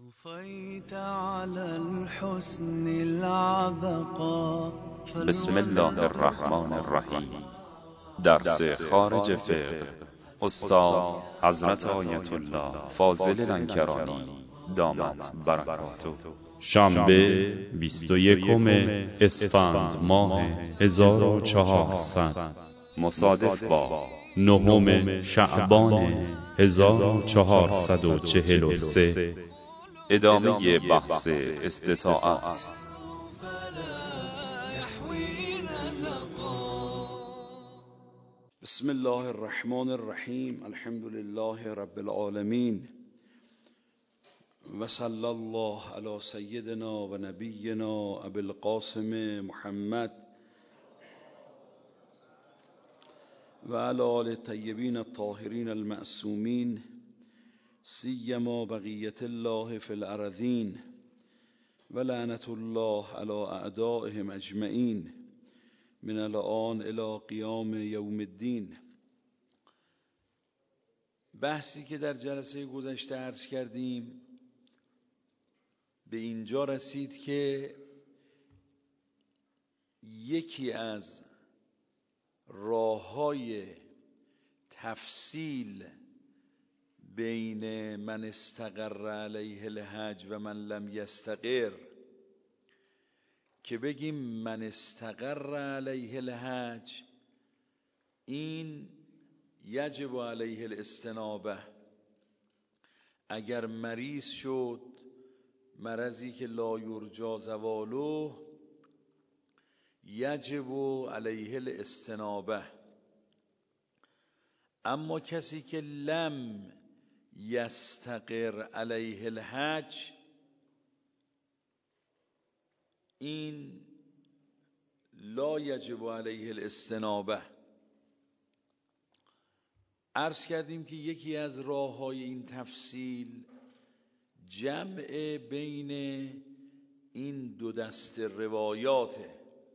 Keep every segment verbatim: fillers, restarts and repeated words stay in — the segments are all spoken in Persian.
بسم الله الرحمن الرحیم. درس خارج فقه، استاد حضرت آیت الله فاضل لنکرانی دامت برکاته. شنبه بیست و یکم اسفند ماه هزار و چهارصد مصادف با نهم شعبان هزار و چهارصد و چهل و سه. ادامه بحث استطاعت. بسم الله الرحمن الرحیم. الحمد لله رب العالمین و صلی الله علی سیدنا و نبینا ابی القاسم محمد و علی آل الطیبین الطاهرین المعصومین سیما بقیت الله فی الارضین و لعنت الله علی اعدائهم اجمعین من الان الی قیام یوم الدین. بحثی که در جلسه گذشته عرض کردیم به اینجا رسید که یکی از راه‌های تفصیل بین من استقر علیه الحج و من لم یستقر، که بگیم من استقر علیه الحج این یجب علیه الاستنابه، اگر مریض شد مرضی که لا یرجا زواله یجب علیه الاستنابه. اما کسی که لم یستقر علیه الحج این لا یجب علیه الاستنابه. عرض کردیم که یکی از راه‌های این تفصیل جمع بین این دو دست روایاته.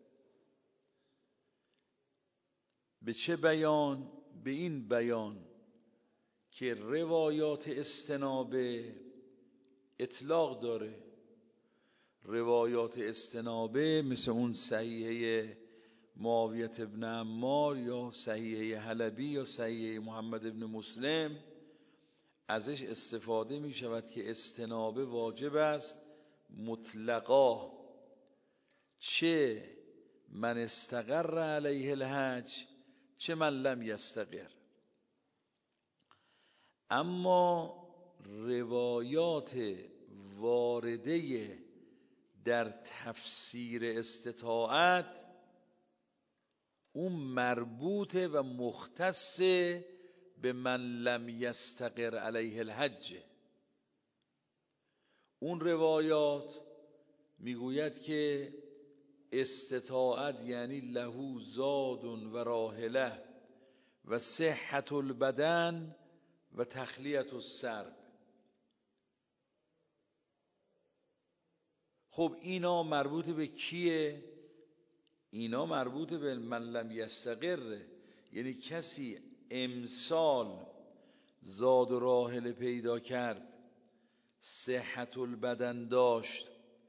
به چه بیان؟ به این بیان که روایات استنابه اطلاق داره. روایات استنابه مثل اون صحیحه معاویت ابن عمار یا صحیحه حلبی یا صحیحه محمد ابن مسلم، ازش استفاده می شود که استنابه واجب است مطلقا، چه من استقر علیه الحج چه من لم یستقر. اما روایات وارده در تفسیر استطاعت اون مربوط و مختص به من لم یستقر علیه الحج. اون روایات میگوید که استطاعت یعنی له زاد و راحله و صحت البدن و تخلیت السرب. خب اینا مربوط به کیه؟ اینا مربوط به من لم یستقره، یعنی کسی امسال زاد و راحله پیدا کرد، صحت البدن داشت،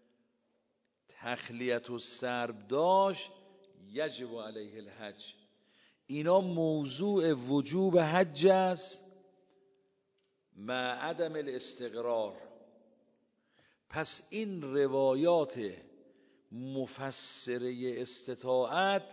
تخلیت السرب داشت، یجب علیه الحج. اینا موضوع وجوب حج است مع عدم الاستقرار. پس این روایات مفسره استطاعت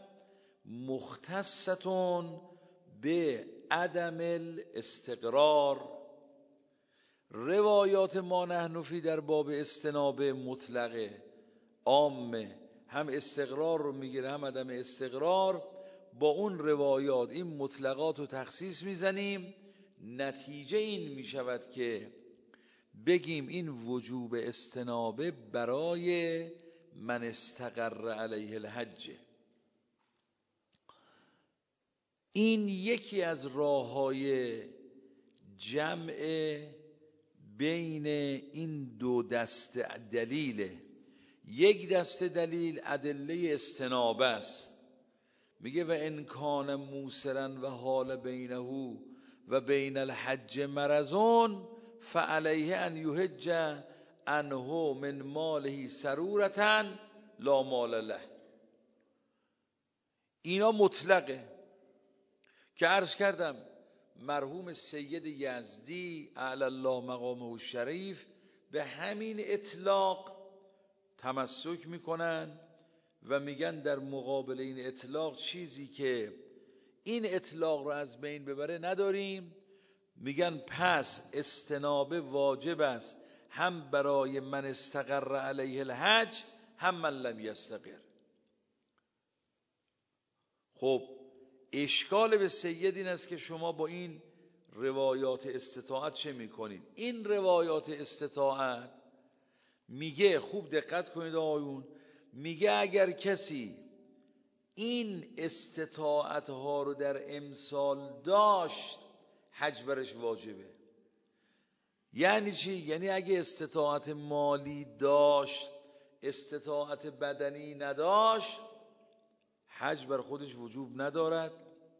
مختصتون به عدم الاستقرار. روایات ما نحن فی در باب استنابه مطلقه عامه، هم استقرار رو میگیره هم عدم استقرار. با اون روایات این مطلقات رو تخصیص میزنیم، نتیجه این میشود که بگیم این وجوب استنابه برای من استقر علیه الحج. این یکی از راه‌های جمع بین این دو دست دلیله. یک دست دلیل ادله استنابه است، میگه و ان کان موسرا و حال بینه و بین الحج مرضون فعلیه ان یحج انه من ماله سرورة لا مال له. اینا مطلقه که عرض کردم مرحوم سید یزدی اعلی الله مقامه الشریف به همین اطلاق تمسک میکنن و میگن در مقابل این اطلاق چیزی که این اطلاق رو از بین ببره نداریم. میگن پس استنابه واجب است هم برای من استقر علیه الحج هم من لم یستقر. خب اشکال به سید این است که شما با این روایات استطاعت چه میکنید؟ این روایات استطاعت میگه، خوب دقت کنید آقایون، میگه اگر کسی این استطاعت ها رو در امسال داشت حج برش واجبه. یعنی چی؟ یعنی اگه استطاعت مالی داشت استطاعت بدنی نداشت حج بر خودش وجوب ندارد.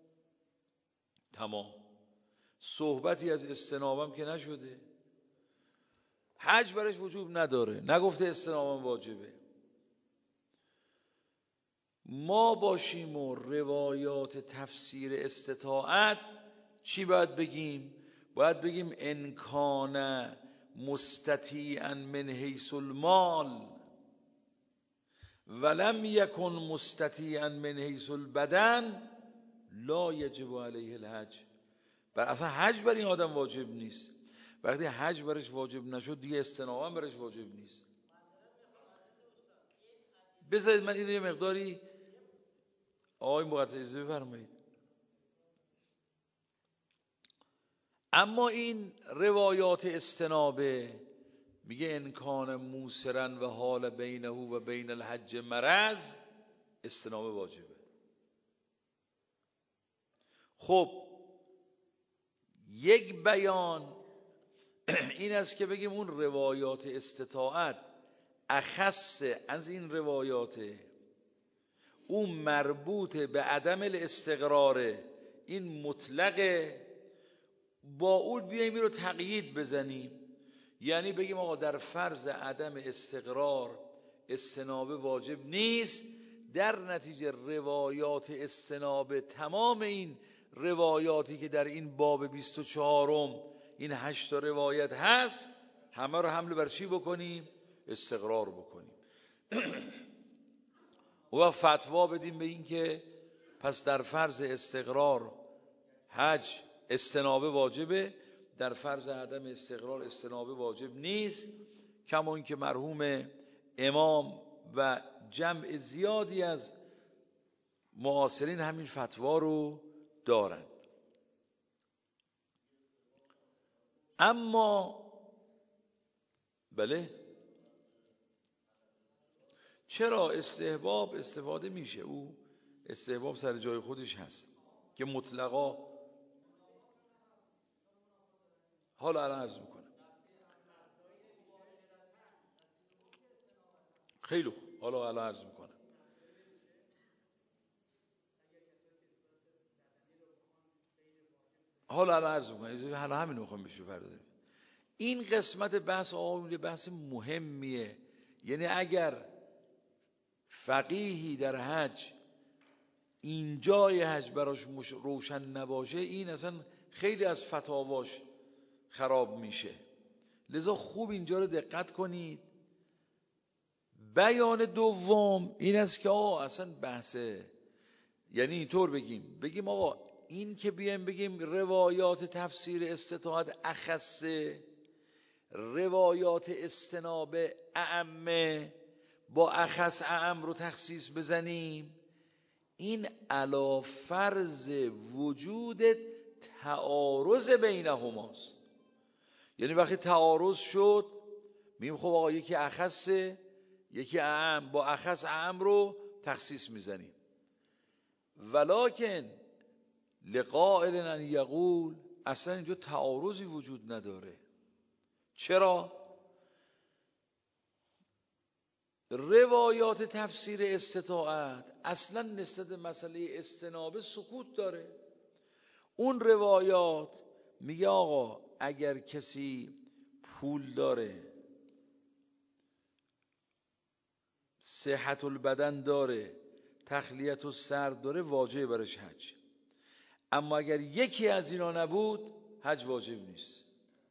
تمام. صحبتی از استنابم که نشده، حج برش وجوب نداره، نگفته استنابم واجبه. ما باشیم و روایات تفسیر استطاعت چی باید بگیم؟ باید بگیم ان کان مستطیعا من حیث المال ولم یکن مستطیعا من حیث البدن لا یجب علیه الحج. بر اصلا حج بر این آدم واجب نیست. وقتی حج برش واجب نشد دیگه استنابم برش واجب نیست. بذارید من این رو یه مقداری آقای مقدس اجازه بفرمایید. اما این روایات استنابه میگه ان کان موسرا و حال بینه و بین الحج مرض، استنابه واجبه. خب یک بیان این است که بگیم اون روایات استطاعت اخص از این روایات، اون مربوط به عدم الاستقراره، این مطلقه، با اون بیاییم این رو تقیید بزنیم. یعنی بگیم آقا در فرض عدم استقرار استنابه واجب نیست، در نتیجه روایات استنابه تمام این روایاتی که در این باب بیست و چهارم این هشت روایت هست همه رو حمل بر چی بکنیم؟ استقرار بکنیم و فتوا بدیم به این که پس در فرض استقرار حج استنابه واجبه، در فرض عدم استقرار استنابه واجب نیست. کما این که مرحوم امام و جمع زیادی از معاصرین همین فتوا رو دارن. اما بله چرا استحباب استفاده میشه، او استحباب سر جای خودش هست که مطلقا. حالا الان عرض میکنم. خیلی خوب، حالا الان عرض میکنم. حالا الان عرض میکنم. حالا همین رو میخوام بهش بپردازیم. این قسمت بحث آقایون بحث مهمیه. یعنی اگر فقیهی در حج این جای حج براش روشن نباشه این اصلا خیلی از فتاواش خراب میشه. لذا خوب اینجا رو دقت کنید. بیان دوم این است که آقا اصلا بحثه، یعنی اینطور بگیم بگیم آقا این که بیایم بگیم روایات تفسیر استطاعت اخصه، روایات استنابه اعمه، با اخص اعم رو تخصیص بزنیم، این علی فرض وجود تعارض بینهماست. یعنی وقتی تعارض شد میگیم خب آقا یکی اخصه یکی اعم، با اخص اعم رو تخصیص میزنیم. ولکن لقائل ان یقول اصلا اینجا تعارضی وجود نداره. چرا؟ روایات تفسیر استطاعت اصلا نسبت به مسئله استنابه سکوت داره. اون روایات میگه آقا اگر کسی پول داره صحت البدن داره، تخلیت السر داره، واجب برش حج. اما اگر یکی از اینا نبود حج واجب نیست.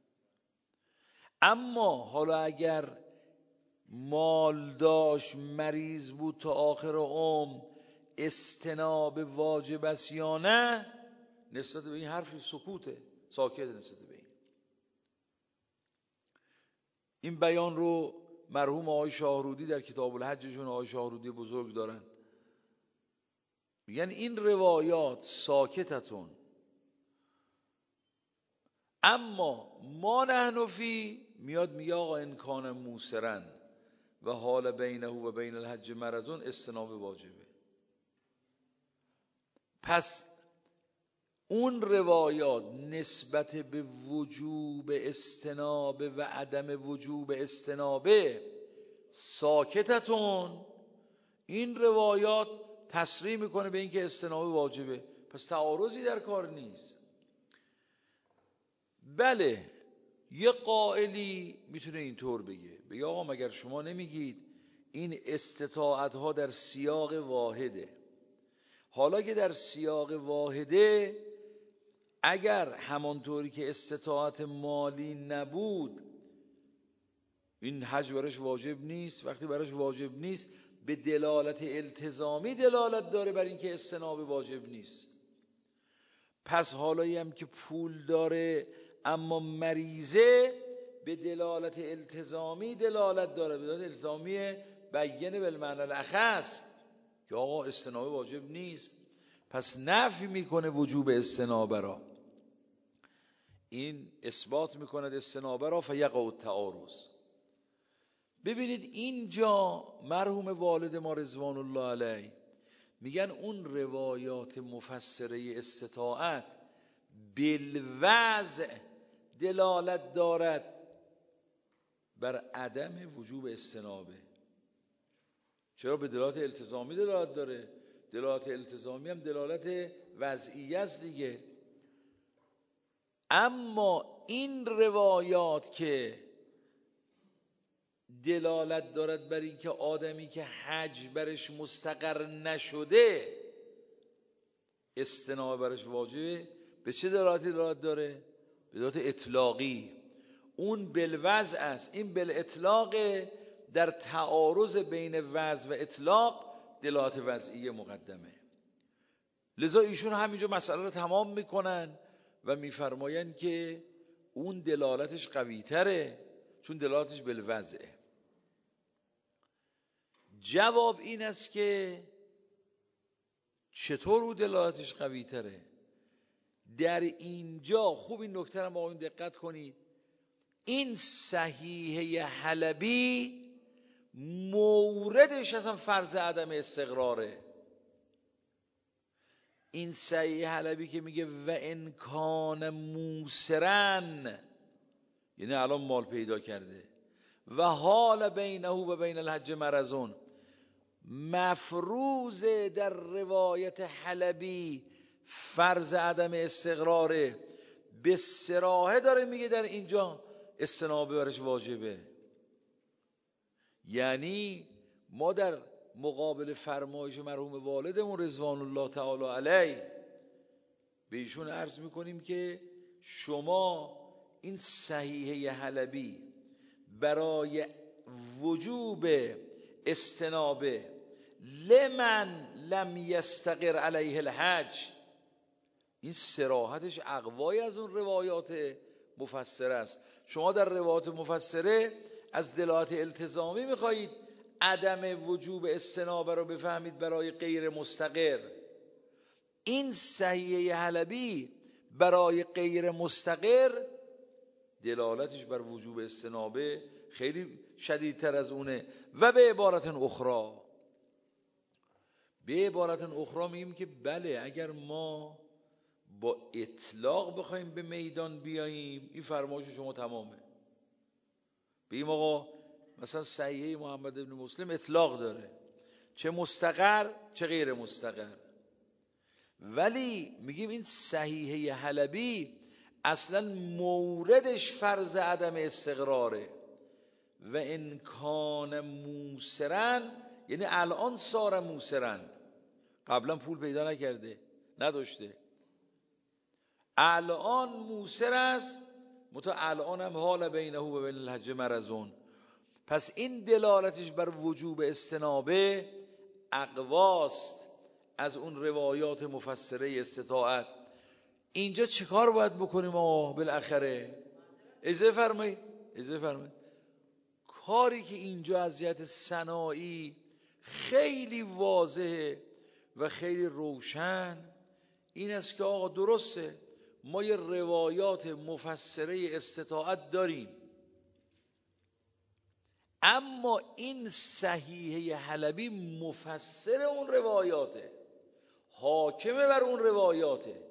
اما حالا اگر مال داشت، مریض بود تا آخر عمر، استناب واجب است یا نه، نسبت به این حرف سکوته، ساکت نسبت به این. این بیان رو مرحوم آقای شاهرودی در کتاب الحجشون، آقای شاهرودی بزرگ دارن، میگن این روایات ساکتتون، اما ما نحن فی میاد میگه آقا ان کان موسرن و حال بینه و بین الحج مرضون استناب واجبه. پس اون روایات نسبت به وجوب استنابه و عدم وجوب استنابه ساکتتون، این روایات تصریح میکنه به اینکه استنابه واجبه، پس تعارضی در کار نیست. بله یه قائلی میتونه اینطور بگه، بگه آقا مگر شما نمیگید این استطاعت ها در سیاق واحده؟ حالا که در سیاق واحده، اگر همانطوری که استطاعت مالی نبود این حج برش واجب نیست، وقتی برش واجب نیست به دلالت التزامی دلالت داره بر اینکه استناب واجب نیست. پس حالایی هم که پول داره اما مریضه به دلالت التزامی دلالت داره، به دلالت التزامی بیانه بالمعنی الاخص که آقا استنابه واجب نیست، پس نفی میکنه وجوب استنابه را، این اثبات میکند استنابه را، فیقع التعارض. ببینید اینجا مرحوم والد ما رضوان الله علیه میگن اون روایات مفسره استطاعت بالوضع دلالت دارد بر عدم وجوب استنابه. چرا؟ به دلالت التزامی دلالت داره، دلالت التزامی هم دلالت وضعیه است دیگه. اما این روایات که دلالت دارد بر این که آدمی که حج برش مستقر نشده استنابه برش واجبه، به چه دلالتی دلالت داره؟ به دلالت اطلاقی. اون بالوضع است، این بالاطلاق. در تعارض بین وضع و اطلاق دلالت وضعیه مقدمه. لذا ایشون همینجا مسئله رو تمام میکنن و میفرمایند که اون دلالتش قوی تره چون دلالتش بالوضعه. جواب این است که چطور او دلالتش قوی تره؟ در اینجا خوب این نکته رو با این دقت کنید، این صحیحه حلبی موردش اصلا فرض عدم استقراره. این صحیحه حلبی که میگه و ان کان موسرن، یعنی الان مال پیدا کرده، و حال بینه و بین الحج مرضون، مفروض در روایت حلبی فرض عدم استقراره، به صراحه داره میگه در اینجا استنابه برش واجبه. یعنی ما در مقابل فرمایش مرحوم والدمون رضوان الله تعالی علیه به ایشون عرض میکنیم که شما این صحیحه حلبی برای وجوب استنابه لمن لم یستقر علیه الحج، این صراحتش اقوای از اون روایات مفسره است. شما در روایات مفسره از دلالت التزامی میخواهید عدم وجوب استنابه رو بفهمید برای غیر مستقر. این صحیحه حلبی برای غیر مستقر دلالتش بر وجوب استنابه خیلی شدیدتر از اونه. و به عبارت اخرى، به عبارت اخرى میگیم که بله اگر ما با اطلاق بخوایم به میدان بیاییم این فرمایش شما تمامه. بگیم آقا مثلا صحیحه محمد ابن مسلم اطلاق داره، چه مستقر چه غیر مستقر، ولی میگیم این صحیحه حلبی اصلا موردش فرض عدم استقراره. و ان کان موسرن یعنی الان سار موسرن، قبلا پول پیدا نکرده، نداشته، الان موسر است، متا الان هم حال بینه و بین الحج مرزون. پس این دلالتش بر وجوب استنابه اقواست از اون روایات مفسره استطاعت. اینجا چه کار باید بکنیم آه بالاخره؟ اجازه فرمایید اجازه فرمایید کاری که اینجا از جهت صناعی خیلی واضحه و خیلی روشن این است که آقا درسته ما یه روایات مفسره استطاعت داریم، اما این صحیحه حلبی مفسر اون روایاته، حاکمه بر اون روایاته.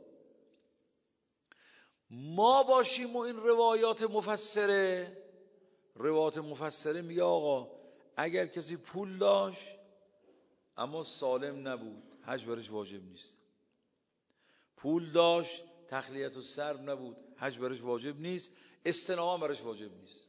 ما باشیم و این روایات مفسره، روایات مفسره میگه آقا اگر کسی پول داشت اما سالم نبود حج برش واجب نیست، پول داشت تخلیت و سرب نبود حج برش واجب نیست، استنامه برش واجب نیست.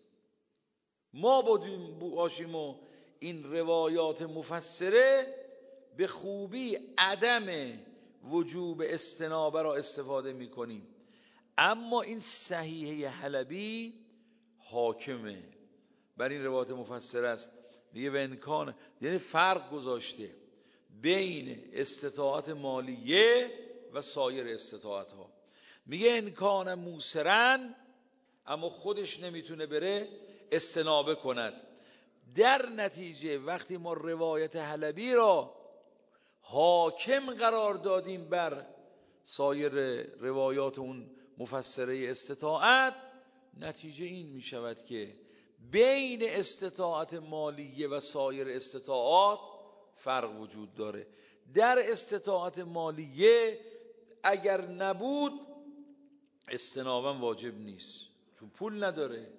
ما باشیم و این روایات مفسره به خوبی عدم وجوب استنابه را استفاده میکنیم، اما این صحیحه حلبی حاکمه بر این روایات مفسره است. میگه و امکانه، یعنی فرق گذاشته بین استطاعت مالیه و سایر استطاعت ها. میگه امکان موسرن، اما خودش نمیتونه بره استنابه کند. در نتیجه وقتی ما روایت حلبی را حاکم قرار دادیم بر سایر روایات اون مفسره استطاعت، نتیجه این می شود که بین استطاعت مالیه و سایر استطاعات فرق وجود داره. در استطاعت مالیه اگر نبود استنابه واجب نیست چون پول نداره،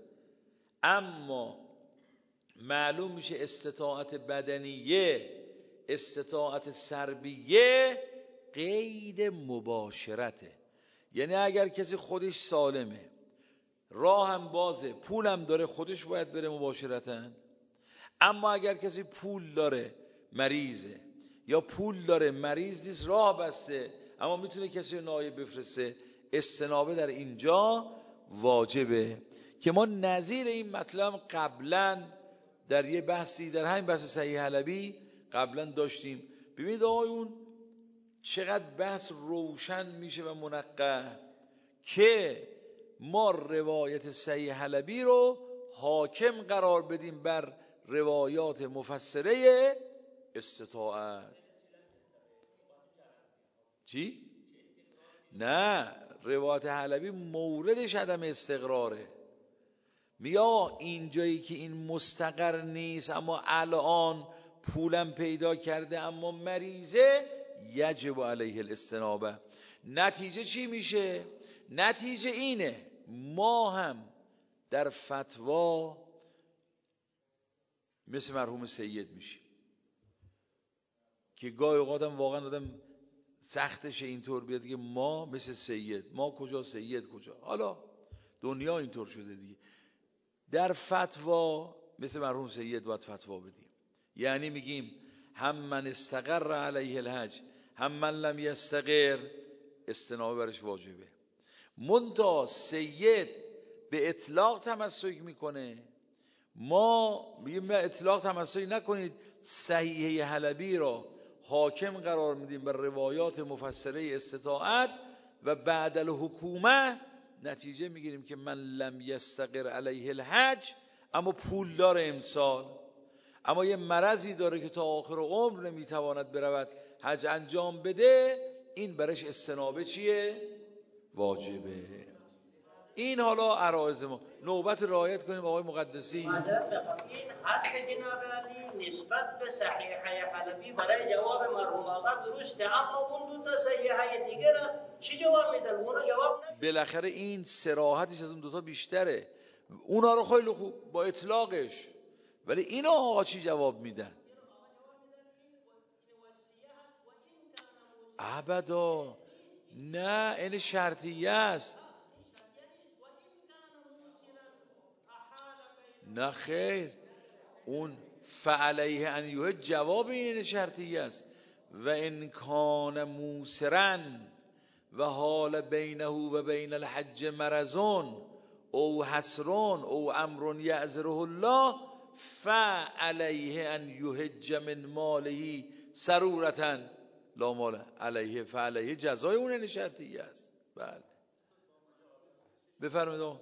اما معلوم میشه استطاعت بدنیه، استطاعت سربیه قید مباشرته. یعنی اگر کسی خودش سالمه، راه هم بازه، پول هم داره، خودش باید بره مباشرتن. اما اگر کسی پول داره مریضه، یا پول داره مریض نیست راه بسته اما میتونه کسی رو نایب بفرسته، استنابه در اینجا واجبه. که ما نظیر این مطلب قبلا در یه بحثی در همین بحث صحیح حلبی قبلا داشتیم. ببینید آقایون چقدر بحث روشن میشه و منقح که ما روایت صحیح حلبی رو حاکم قرار بدیم بر روایات مفسره استطاعت. چی؟ نه، روایت حلبی موردش عدم استقراره. میا اینجایی که این مستقر نیست اما الان پولم پیدا کرده اما مریضه، یجب علیه الاستنابه. نتیجه چی میشه؟ نتیجه اینه ما هم در فتوا مثل مرحوم سید میشیم که گاهی اوقات هم واقعا آدم سختشه اینطور بیاد که ما مثل سید، ما کجا سید کجا، حالا دنیا اینطور شده دیگه. در فتوا مثل مرحوم سید باید فتوا بدیم، یعنی میگیم هم من استقر علیه الحج هم من لم یستقر استنابه برش واجبه. منتها سید به اطلاق تمسک میکنه، ما میگیم اطلاق تمسک نکنید، صحیحه حلبی را حاکم قرار میدیم بر روایات مفسره استطاعت و بعد الحکومه نتیجه میگیریم که من لم یستقر علیه الحج، اما پول داره امسال، اما یه مرضی داره که تا آخر عمر نمیتواند برود حج انجام بده، این برش استنابه چیه؟ واجبه. این حالا عرایض ما. نوبت رعایت کنیم آقای مقدسی. این حد جناب علی نسبت به صحیحه حلبی برای جواب مرحوم آقا درسته، اما اون دو تا صحیحه دیگه را چی جواب میدن؟ اونا جواب نمیدن. بالاخره این صراحتش از اون دو تا بیشتره، اونا رو خیلی خوب با اطلاقش، ولی اینا آقا چی جواب میدن؟ ابدا نه، این شرطیه است. نه خیر، اون فعلیه ان یحج جواب این شرطیه است. و ان کان موسرن و حال بینه و بین الحج مرضون او حسرون او امر یعذره الله فعلیه ان یحج من ماله سرورتا لا مال علیه فعلیه جزای اون این شرطیه است. بله بفرمایید.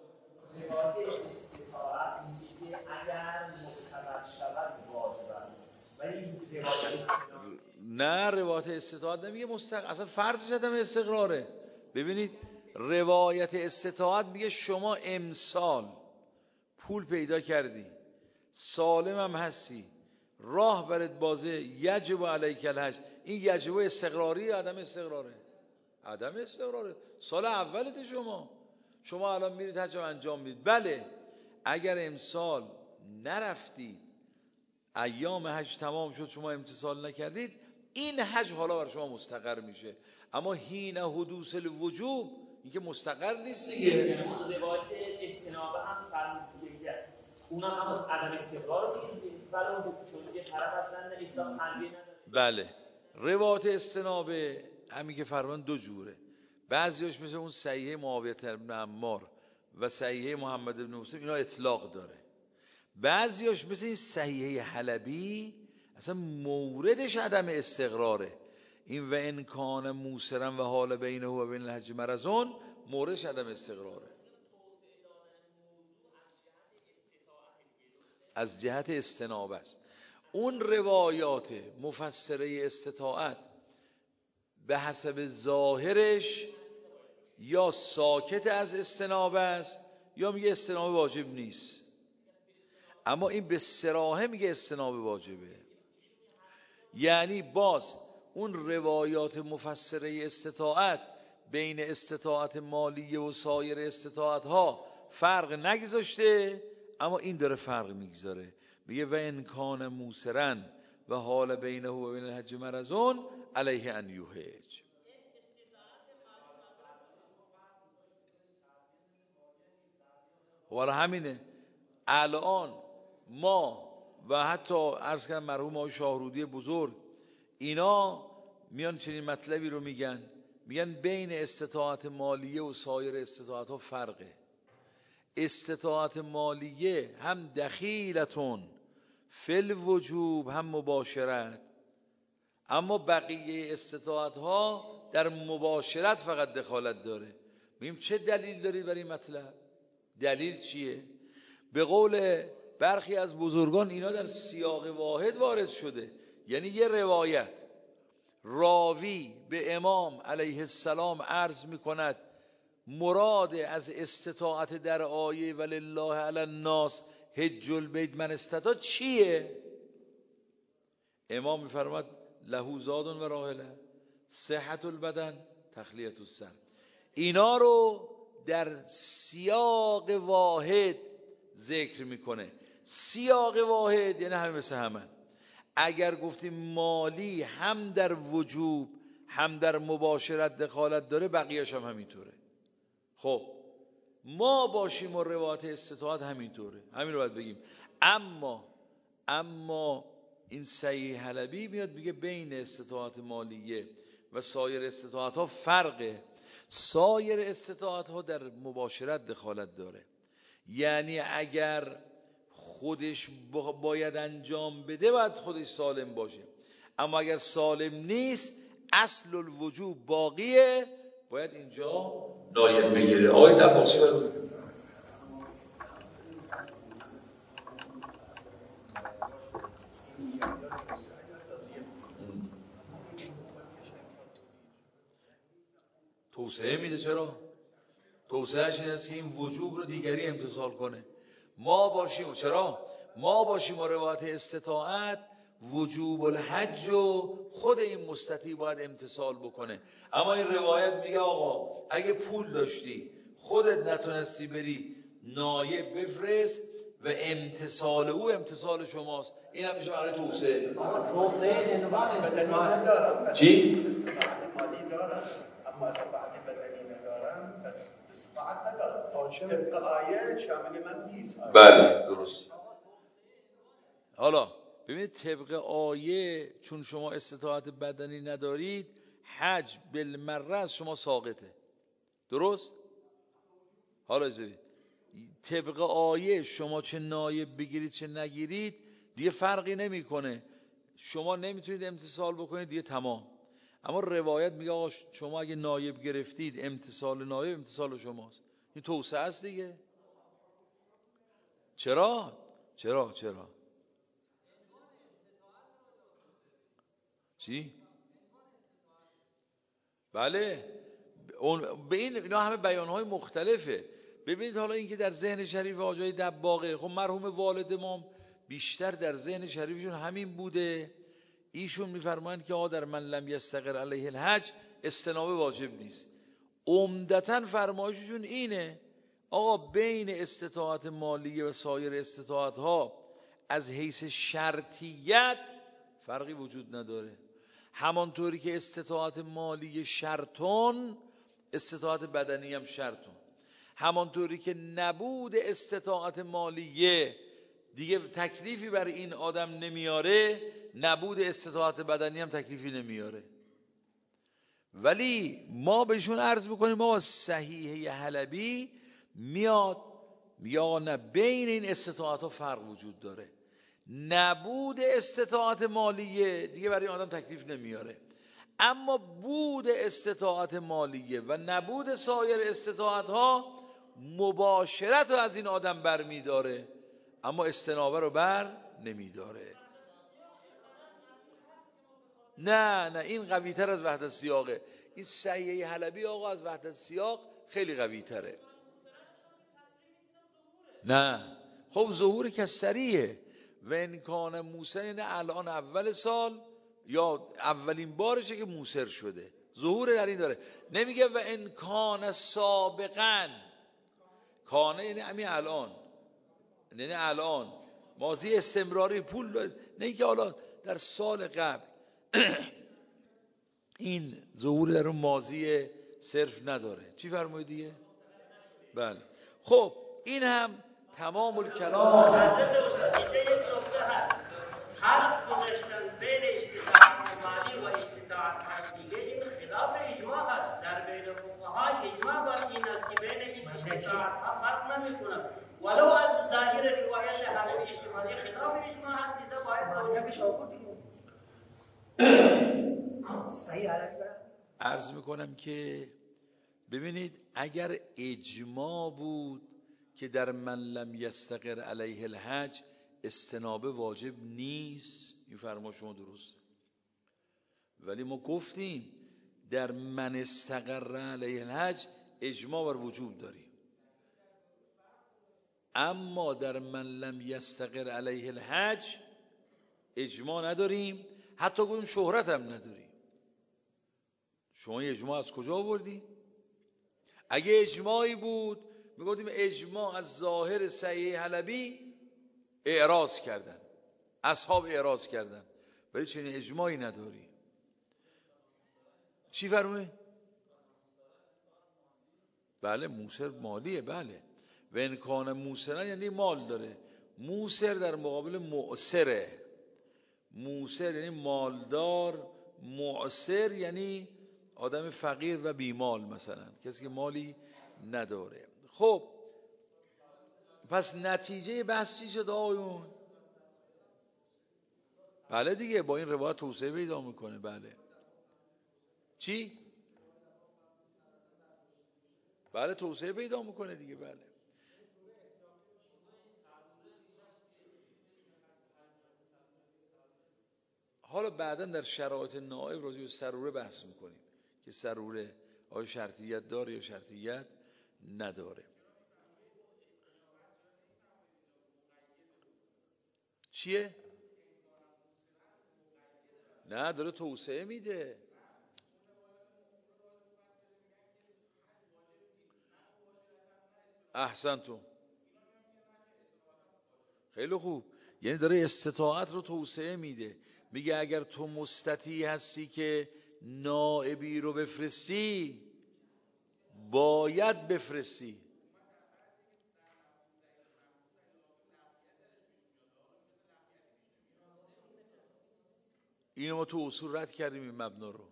نه روایت استطاعت نمیگه مستق، اصلا فرضش عدم استقراره. ببینید روایت استطاعت میگه شما امسال پول پیدا کردی، سالم هم هستی، راه برات بازه، یجب علیک الحج. این یجب استقراری عدم استقراره؟ عدم استقراره. سال اولت شما شما الان میرید حج انجام میدید. بله اگر امسال نرفتید، ایام حج تمام شد شما امتثال نکردید، این حج حالا برای شما مستقر میشه. اما حین حدوث الوجوب این که مستقر نیست دیگه. روایت استنابه هم فرمودید اونا هم عدم استقرار رو میگه، ولی چون یه طرف اصلا اصلاح قلبی نداره. بله روایت استنابه همین که فرمان دو جوره. بعضیاش مثل اون صحیحه معاویه بن عمار و صحیحه محمد بن مسلم اینا اطلاق داره. بعضیاش مثل این صحیحه حلبی اصلا موردش عدم استقراره. این و ان کان موسرا و حال بینه و بین الحج مرضون موردش عدم استقراره. از جهت استنابه است. اون روایات مفسره استطاعت به حسب ظاهرش یا ساکت از استنابه است یا میگه استنابه واجب نیست. اما این به صراحه میگه استنابه واجبه. یعنی باز اون روایات مفسره استطاعت بین استطاعت مالیه و سایر استطاعت ها فرق نگذاشته، اما این داره فرق میگذاره. میگه و ان کان موسرن و حال بینه و بین الحج مرضون علیه ان یحج. ولی همینه الان ما و حتی عرض کردم مرحوم آقای شاهرودی بزرگ اینا میان چنین مطلبی رو میگن، میگن بین استطاعت مالیه و سایر استطاعت ها فرقه. استطاعت مالیه هم دخیلتون فی الوجوب هم مباشرت، اما بقیه استطاعت ها در مباشرت فقط دخالت داره. میگیم چه دلیل دارید برای این مطلب؟ دلیل چیه؟ به قول برخی از بزرگان اینا در سیاق واحد وارد شده. یعنی یه روایت راوی به امام علیه السلام عرض میکند مراد از استطاعت در آیه ولله علی الناس حج البیت من استطاع چیه؟ امام میفرماد له زاد و راحله صحت البدن تخلیه السر. اینا رو در سیاق واحد ذکر میکنه. سیاق واحد یعنی همه مثل همه. اگر گفتیم مالی هم در وجوب هم در مباشرت دخالت داره، بقیه‌اش هم همینطوره. خب ما باشیم و روایت استطاعت همینطوره، همین رو باید بگیم. اما اما این صحیح حلبی میاد میگه بین استطاعت مالیه و سایر استطاعت ها فرقه. سایر استطاعت ها در مباشرت دخالت داره. یعنی اگر خودش باید انجام بده باید خودش سالم باشه، اما اگر سالم نیست اصل الوجوب باقیه، باید اینجا نایب بگیره. آقای دباغچی برو. توسعه میده. چرا؟ توسعهش این است که این وجوب رو دیگری امتثال کنه. ما باشیم چرا؟ ما باشیم و روایت استطاعت وجوب الحج و خود این مستطیع باید امتثال بکنه. اما این روایت میگه آقا اگه پول داشتی خودت نتونستی بری نایب بفرست و امتثال او امتثال شماست. این هم میشه برای توسعه. توسعه نظام بدنی ندارم. چی؟ مالی دارم اما استطاعت بدنی ندارم، پس استطاعت ندارم. طبق آیه شامل من نیست. بله درست. حالا ببینید طبق آیه چون شما استطاعت بدنی ندارید حج بالمره از شما ساقطه. درست؟ حالا ازدید طبق آیه شما چه نایب بگیرید چه نگیرید دیگه فرقی نمیکنه، شما نمیتونید امتثال بکنید دیگه تمام. اما روایت میگه آقا شما اگه نایب گرفتید امتثال نایب امتثال شماست. این توسعه است دیگه. چرا؟ چرا؟ چرا؟ چی؟ بله اون به این اینا همه بیانهای مختلفه. ببینید حالا این که در ذهن شریف آقای دباغه، خب مرحوم والد ما بیشتر در ذهن شریفشون همین بوده. ایشون میفرمایند که آقا در من لم یستقر علیه الحج استنابه واجب نیست. عمدتاً فرمایششون اینه آقا بین استطاعت مالیه و سایر استطاعت ها از حیث شرطیت فرقی وجود نداره. همانطوری که استطاعت مالی شرطون استطاعت بدنی هم شرطون، همانطوری که نبود استطاعت مالیه دیگه تکلیفی بر این آدم نمیاره، نبود استطاعت بدنی هم تکلیفی نمیاره. ولی ما بهشون عرض میکنیم ما صحیحه حلبی میاد یا نه بین این استطاعت ها فرق وجود داره، نبود استطاعت مالیه دیگه برای آدم تکلیف نمیاره، اما بود استطاعت مالیه و نبود سایر استطاعت ها مباشرت رو از این آدم بر میداره اما استنابه رو بر نمیداره. نه نه این قوی تر از وحدت سیاقه. این صحیحه حلبی آقا از وحدت سیاق خیلی قوی تره. نه خب ظهور کسریه و انکان موسر یعنی الان اول سال یا اولین بارشه که موسر شده، ظهور در این داره. نمیگه و انکان سابقا، کانه یعنی همین الان، یعنی الان ماضی استمراری پول داره. نه که حالا در سال قبل این ظهور در اون ماضی صرف نداره. چی فرمایید دیگه؟ بله خب این هم تمام الکلام. حضرت استاد اینجا یک نکته هست، فرق گذاشتن بین استطاعت مالی و استطاعت دیگه این خلاف اجماع هست. در بین فقها اجماع بر این است که بین این استطاعت ها فرق نمیکنه، ولو از ظاهر روایت حلبی اجتماعی خلاف اجماع هست، لذا باید توجه بشه. آوردیم صحیح حلبی عرض میکنم که ببینید اگر اجماع بود که در من لم یستقر علیه الحج استنابه واجب نیست، این فرما شما درست، ولی ما گفتیم در من استقر علیه الحج اجماع بر وجوب داریم، اما در من لم یستقر علیه الحج اجماع نداریم، حتی گفتیم شهرت هم نداریم. شما اجماع از کجا آوردی؟ اگه اجماعی بود میگفتیم اجماع از ظاهر صحیح حلبی اعراض کردن، اصحاب اعراض کردن، ولی چنین اجماعی نداری. چی فرمه؟ بله موسر مالیه. بله و انکان موسرن یعنی مال داره. موسر در مقابل معسره. موسر یعنی مالدار، معسر یعنی آدم فقیر و بیمال، مثلا کسی که مالی نداره. خب پس نتیجه بحث چی شد آقایون؟ بله دیگه با این روایت توسعه پیدا میکنه. بله چی؟ بله توسعه پیدا میکنه دیگه. بله حالا بعدا در شرایط نائب راجع به سروره بحث میکنیم که سروره آیا شرطیت داره یا شرطیت نداره. چیه؟ نه داره توسعه میده. احسنتون، خیلی خوب، یعنی داره استطاعت رو توسعه میده. میگه اگر تو مستطیع هستی که نائبی رو بفرستی باید بفرستی. اینو ما تو اصول رد کردیم این مبنا رو.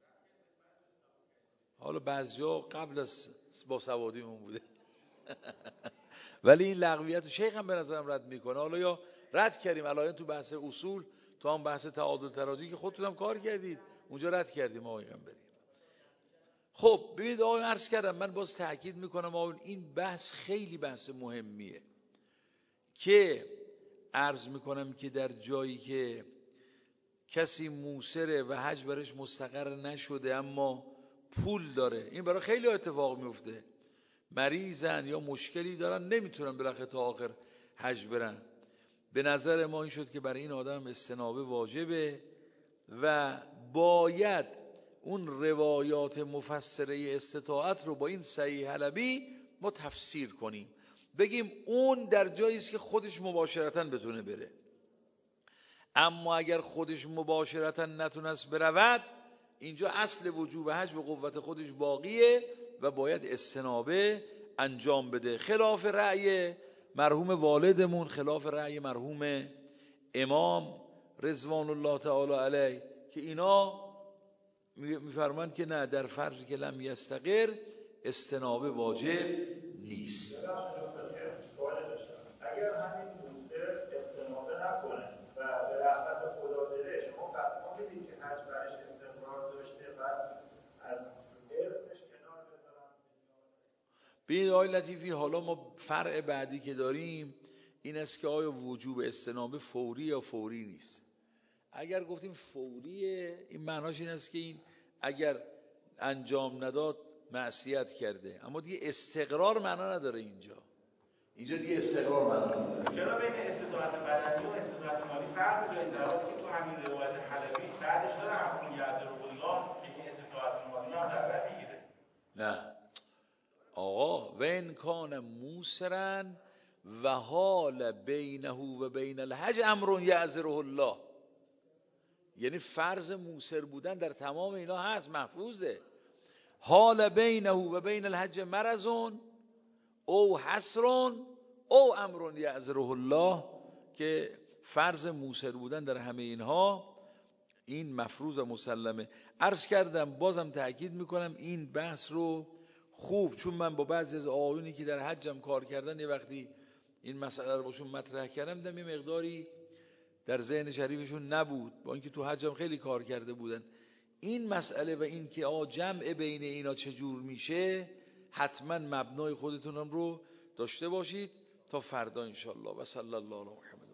حالا بعضیا قبل از با سوادیمون بوده ولی این لغویت شیخ هم به نظرم رد میکنه. حالا یا رد کردیم الان تو بحث اصول، تو هم بحث تعادل ترادی که خودتون هم کار کردید اونجا رد کردیم آقای بریم. خب ببینید آقای عرض کردم، من باز تاکید میکنم آقای این بحث خیلی بحث مهمیه که عرض میکنم که در جایی که کسی موسره و حج برش مستقر نشده اما پول داره، این برای خیلی اتفاق میفته، مریضن یا مشکلی دارن نمیتونن بالاخره تا آخر حج برن. به نظر ما این شد که برای این آدم استنابه واجبه و باید اون روایات مفسره استطاعت رو با این صحیح حلبی ما تفسیر کنیم، بگیم اون در جایی است که خودش مباشرتاً بتونه بره. اما اگر خودش مباشرتاً نتونست برود، اینجا اصل وجوب حج به قوت خودش باقیه و باید استنابه انجام بده، خلاف رأی مرحوم والدمون، خلاف رأی مرحوم امام رضوان الله تعالی علیه که اینا میفرمایند که نه، در فرضی که لم یستقر استنابه واجب نیست. اگر همین موسر استنابه نکنه و به رحمت خدا بره، شما فتوا میدید که حج برش استقرار داشته و از ارثش کنار بذارن؟ ببینید آقای لطیفی، حالا ما فرع بعدی که داریم این است که آیا وجوب استنابه فوری یا فوری نیست. اگر گفتیم فوریه، این معناش این است که این اگر انجام نداد معصیت کرده، اما دیگه استقرار معنا نداره اینجا. اینجا دیگه استقرار معنا نداره. چرا بین استطاعت بدنی و استطاعت مالی فرق داره؟ در حالی که تو همین روایت حلبی بعدش داره همون یعذر الله که این استطاعت مالی هم در نمیگیره. نه آقا، و ان کان موسرا و حال بینه و بین الحج امر یعذره الله، یعنی فرض موسر بودن در تمام اینا هست، محفوظه. حال بینه و بین الحج مرض او حسر او امر یعذره الله، که فرض موسر بودن در همه اینها این مفروض و مسلمه. عرض کردم بازم تأکید میکنم این بحث رو خوب، چون من با بعضی از آقایونی که در حجم کار کردن یه وقتی این مسئله رو باشون مطرح کردم، دیدم یه مقداری در ذهن شریفشون نبود، با اینکه تو حجم خیلی کار کرده بودن. این مسئله و این که آ جمع بین اینا چجور میشه، حتما مبنای خودتونم رو داشته باشید تا فردا انشالله. و صلی الله علیه و محمد.